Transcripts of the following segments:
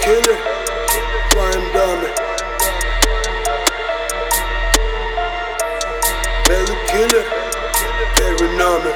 killer, crime dummy. Belly killer, первый номер.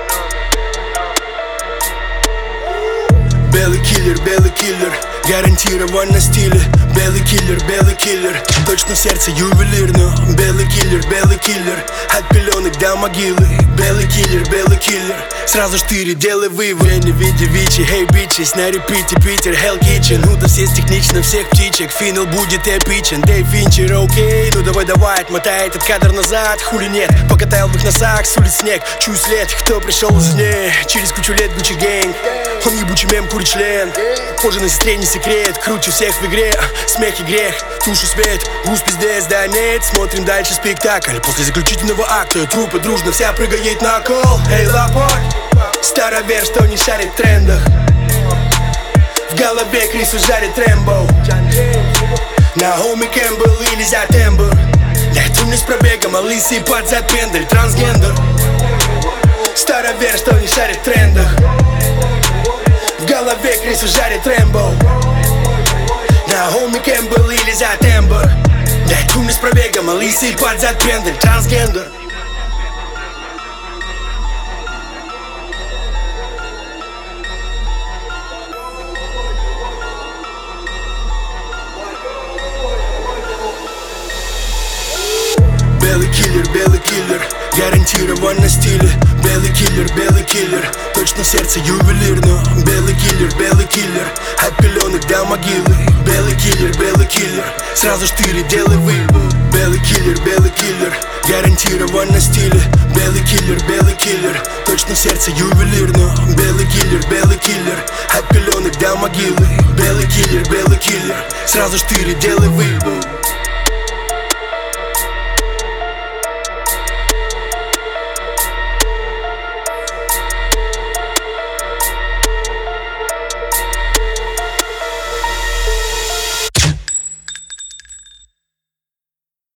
Белый киллер, гарантированно стиле. Белый киллер, точно сердце ювелир. Но белый киллер, от пеленок до могилы. Белый киллер, сразу штыри, делай вывод. Я не видя вичи, hey bitches, на репите Питер, Hell Kitchen. Ну да все технично, всех птичек, финал будет эпичен. Дэйв Финчер, окей, ну давай, отмотай этот кадр назад. Хули нет, покатал в их носах, с улиц снег, чую след. Кто пришел извне, через кучу лет Гуччи гэнг. Он ебучий мем, курит член. Позже на сестре не секрет, круче всех в игре. Смех и грех, тушу свет, гусь пиздец, да нет. Смотрим дальше спектакль, после заключительного акта трупы дружно вся прыгает на кол. Эй, лапот, старовер, что не шарит в трендах. В голове Крису жарит Рэмбо. Наоми Кэмпбелл или за тембр. Летунный с пробегом, а лысый под зад пендель. Трансгендер, старовер, что не шарит в трендах. В голове Крису жарит Рэмбо. Наоми Кэмпбелл или за тембр. Летунный с пробегом, а лысый под зад пендель. Трансгендер. Белый киллер, гарантированно стиле. Белый киллер, точно сердце ювелир. Но белый киллер, от пеленок до могилы. Белый киллер, сразу штыри, делай выбор. Белый киллер, гарантированно стиле. Белый киллер, точно сердце ювелир. Но белый киллер, от пеленок до могилы. Белый киллер, сразу штыри, делай выбор.